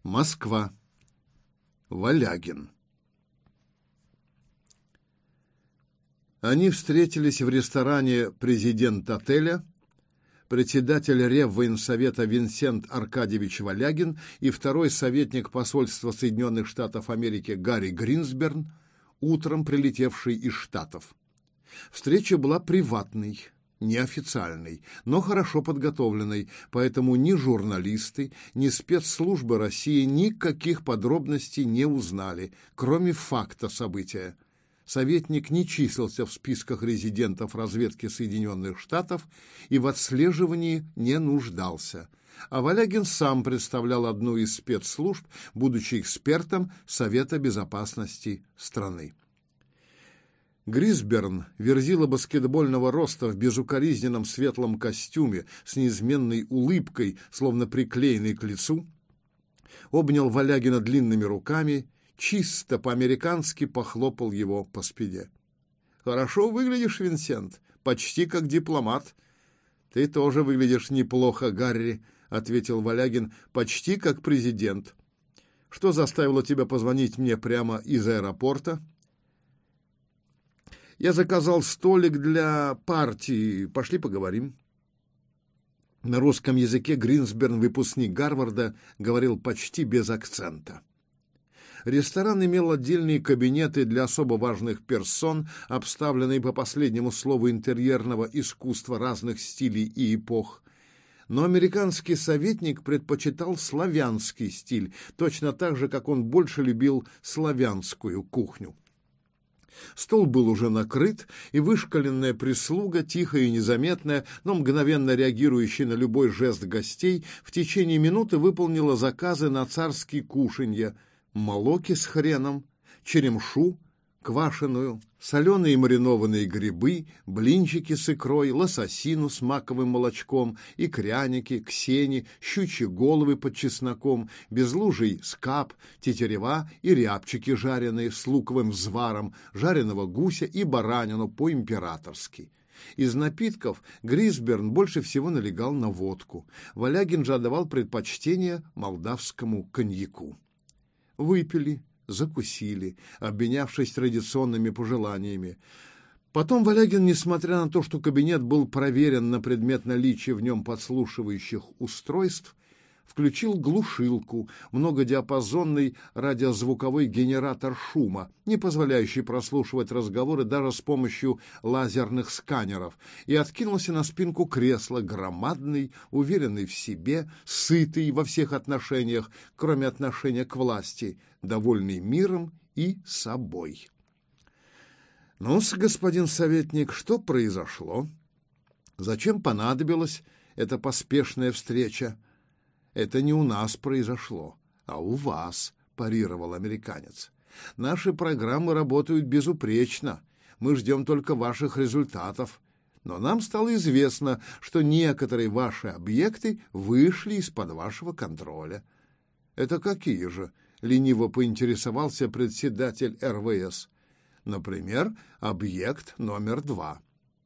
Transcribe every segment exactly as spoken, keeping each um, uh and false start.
Москва. Валягин. Они встретились в ресторане «Президент отеля», председатель Реввоенсовета Винсент Аркадьевич Валягин и второй советник посольства Соединенных Штатов Америки Гарри Гринсберн, утром прилетевший из Штатов. Встреча была приватной, неофициальной, но хорошо подготовленной, поэтому ни журналисты, ни спецслужбы России никаких подробностей не узнали, кроме факта события. Советник не числился в списках резидентов разведки Соединенных Штатов и в отслеживании не нуждался. А Валягин сам представлял одну из спецслужб, будучи экспертом Совета безопасности страны. Грисберн, верзила баскетбольного роста в безукоризненном светлом костюме с неизменной улыбкой, словно приклеенной к лицу, обнял Валягина длинными руками, чисто по-американски похлопал его по спине. «Хорошо выглядишь, Винсент, почти как дипломат». «Ты тоже выглядишь неплохо, Гарри», — ответил Валягин, — «почти как президент. Что заставило тебя позвонить мне прямо из аэропорта?» «Я заказал столик для партии. Пошли поговорим». На русском языке Гринсберн, выпускник Гарварда, говорил почти без акцента. Ресторан имел отдельные кабинеты для особо важных персон, обставленные по последнему слову интерьерного искусства разных стилей и эпох. Но американский советник предпочитал славянский стиль, точно так же, как он больше любил славянскую кухню. Стол был уже накрыт, и вышкаленная прислуга, тихая и незаметная, но мгновенно реагирующая на любой жест гостей, в течение минуты выполнила заказы на царские кушанья: молоки с хреном, черемшу квашеную, соленые маринованные грибы, блинчики с икрой, лососину с маковым молочком, икряники, ксени, щучьи головы под чесноком, безлужий скап, тетерева и рябчики жареные с луковым взваром, жареного гуся и баранину по-императорски. Из напитков Грисберн больше всего налегал на водку. Валягин же отдавал предпочтение молдавскому коньяку. Выпили, закусили, обменявшись традиционными пожеланиями. Потом Валягин, несмотря на то, что кабинет был проверен на предмет наличия в нем подслушивающих устройств, включил глушилку, многодиапазонный радиозвуковой генератор шума, не позволяющий прослушивать разговоры даже с помощью лазерных сканеров, и откинулся на спинку кресла, громадный, уверенный в себе, сытый во всех отношениях, кроме отношения к власти, довольный миром и собой. «Ну-с, господин советник, что произошло? Зачем понадобилась эта поспешная встреча?» «Это не у нас произошло, а у вас», — парировал американец. «Наши программы работают безупречно. Мы ждем только ваших результатов. Но нам стало известно, что некоторые ваши объекты вышли из-под вашего контроля». «Это какие же?» — лениво поинтересовался председатель эр вэ эс. «Например, объект номер два».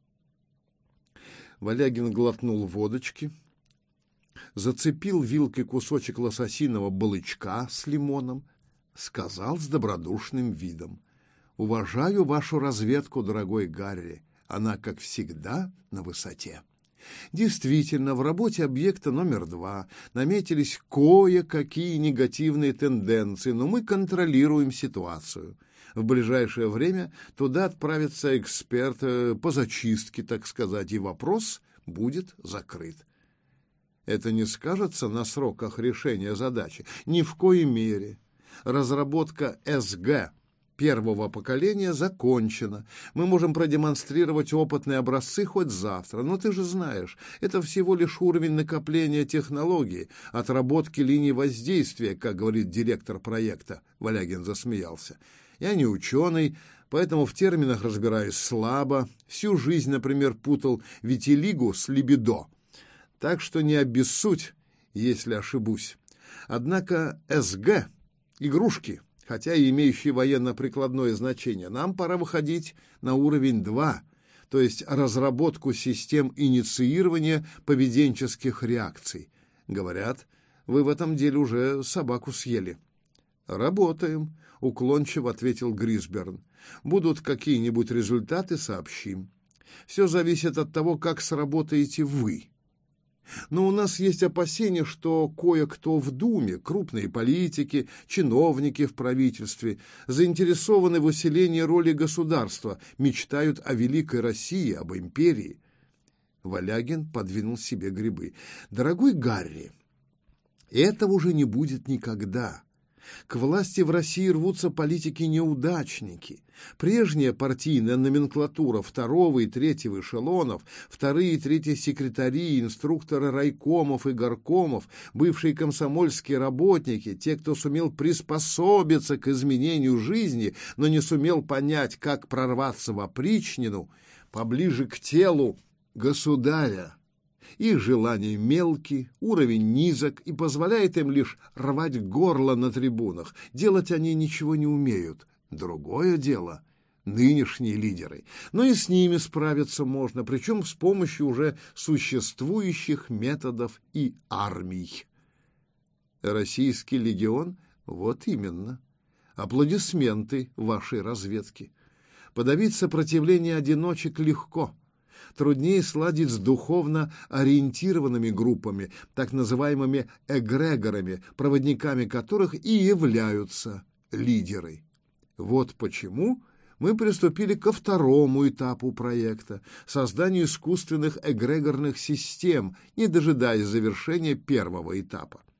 Валягин глотнул водочки, зацепил вилкой кусочек лососиного балычка с лимоном, сказал с добродушным видом: «Уважаю вашу разведку, дорогой Гарри. Она, как всегда, на высоте». Действительно, в работе объекта номер два наметились кое-какие негативные тенденции, но мы контролируем ситуацию. В ближайшее время туда отправится эксперт по зачистке, так сказать, и вопрос будет закрыт. Это не скажется на сроках решения задачи? Ни в коей мере. Разработка эс гэ первого поколения закончена. Мы можем продемонстрировать опытные образцы хоть завтра. Но ты же знаешь, это всего лишь уровень накопления технологий, отработки линий воздействия, как говорит директор проекта. Валягин засмеялся. Я не ученый, поэтому в терминах разбираюсь слабо. Всю жизнь, например, путал витилигу с либидо. Так что не обессудь, если ошибусь. Однако эс гэ — игрушки, хотя и имеющие военно-прикладное значение. Нам пора выходить на уровень два, то есть разработку систем инициирования поведенческих реакций. Говорят, Вы в этом деле уже собаку съели». «Работаем», — уклончиво ответил Грисберн. «Будут какие-нибудь результаты — сообщим. Все зависит от того, как сработаете вы. Но у нас есть опасения, что кое-кто в Думе, крупные политики, чиновники в правительстве, заинтересованы в усилении роли государства, мечтают о великой России, об империи». Валягин подвинул себе грибы. «Дорогой Гарри, этого уже не будет никогда. К власти в России рвутся политики-неудачники. Прежняя партийная номенклатура второго и третьего эшелонов, вторые и третьи секретари, инструкторы райкомов и горкомов, бывшие комсомольские работники, те, кто сумел приспособиться к изменению жизни, но не сумел понять, как прорваться в опричнину, поближе к телу государя. Их желания мелки, уровень низок и позволяет им лишь рвать горло на трибунах. Делать они ничего не умеют. Другое дело — нынешние лидеры. Но и с ними справиться можно, причем с помощью уже существующих методов и армий. Российский легион? Вот именно. Аплодисменты вашей разведке. Подавить сопротивление одиночек легко. Труднее сладить с духовно ориентированными группами, так называемыми эгрегорами, проводниками которых и являются лидеры. Вот почему мы приступили ко второму этапу проекта – созданию искусственных эгрегорных систем, не дожидаясь завершения первого этапа.